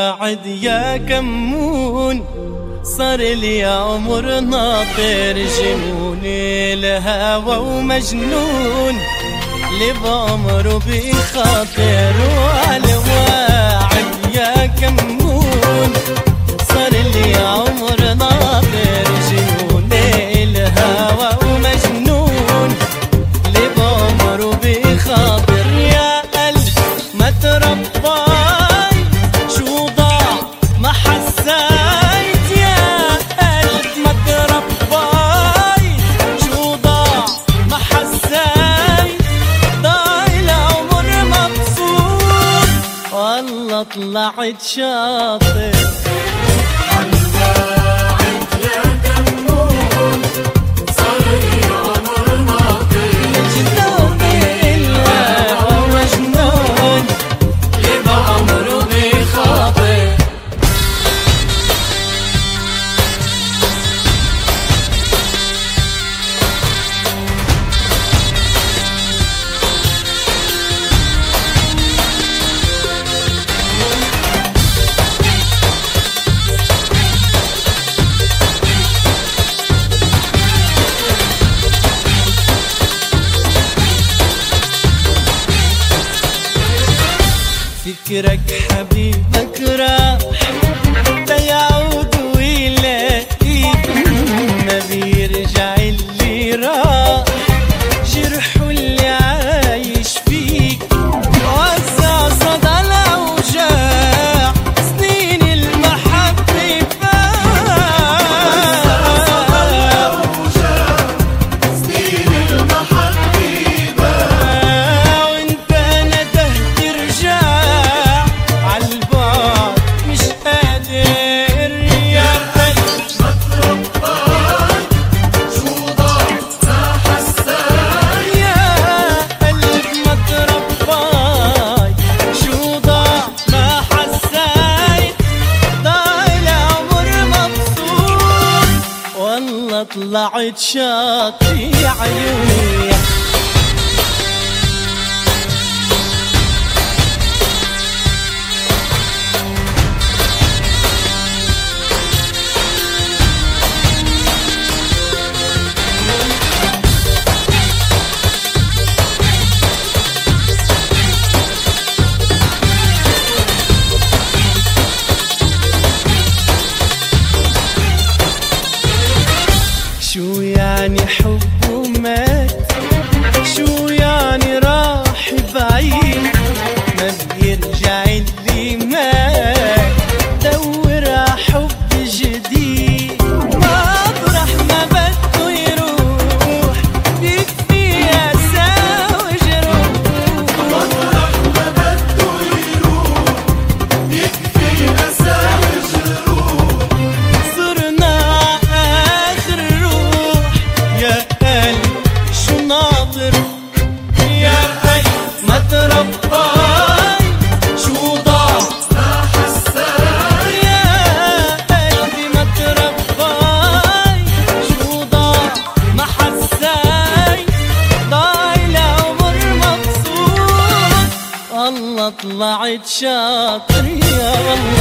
الواعد يا كمون، صار لي عمر ناطر جنون الهوى ومجنون، اللي بعمره بخاطر والواعد يا كمون، صار لي عمر ناطر جنون الهوى ومجنون، اللي بعمره بخاطر يا قلب ما ترباي شو ضاع ما حسيت، يا قلب ما ترباي شو ضاع ما حسيت، ضاع العمر مبسوط والله طلعت شاطر. فكرك حبيبك راح تيعود ويلاقيك، ما بيرجع اللي راح جرحه اللي عايش فيك، وزع صدى الأوجاع سنين المحبة وانت ندهت ترجع طلعت شاطر يا عيوني. شو يعني حب ومات، شو يعني راح بعيد، ما بيرجع اللي مات، دور حب جديد، مطرح ما بده يروح يكفي أسى وجروح، مطرح ما بده يروح يكفي أسى وجروح، صرنا آخر يا قلب شو ناطر، يا قلب ما ترباي شو ضاع ما حساي، يا قلبي ما ترباي شو ضاع ما حساي، ضاع العمر مبسوط والله طلعت شاطر يا والله.